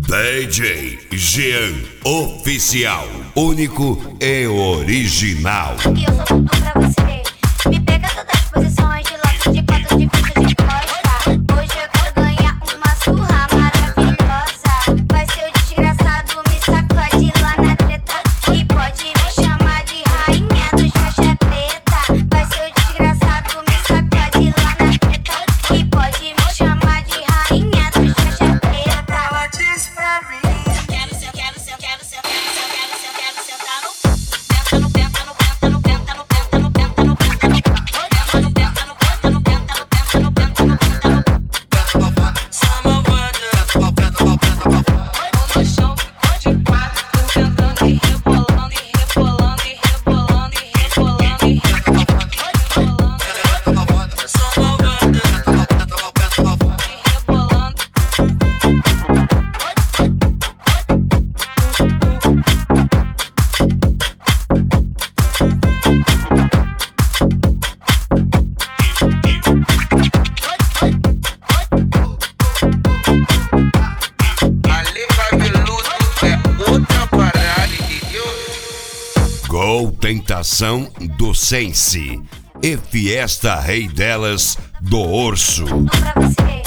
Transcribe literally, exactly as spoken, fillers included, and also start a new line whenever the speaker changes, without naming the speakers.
D J Jean Oficial, único e original.
E eu sou tudo pra você. Me pega todas as posições, de lado, de quatro, de frente, de costa. Hoje eu quero ganhar uma surra maravilhosa. Vai ser o desgraçado, me sacode lá na treta. E pode me chamar de rainha dos faixa preta. Vai ser o desgraçado, me sacode lá na treta. E pode me chamar de rainha dos faixa preta. Ela diz pra mim: quero ser, quero ser, quero ser, quero ser, quero ser, quero sentar no penta, no penta, no penta, no penta, no penta, no penta, no penta, no penta, no penta, no penta, no penta, no penta, no penta, no penta, no penta. No chão de quatro, tentando e rebolando e rebolando e rebolando e rebolando e rebolando.
Gol Tentação do Sense e Fiesta Rei delas do Urso.
Pra você.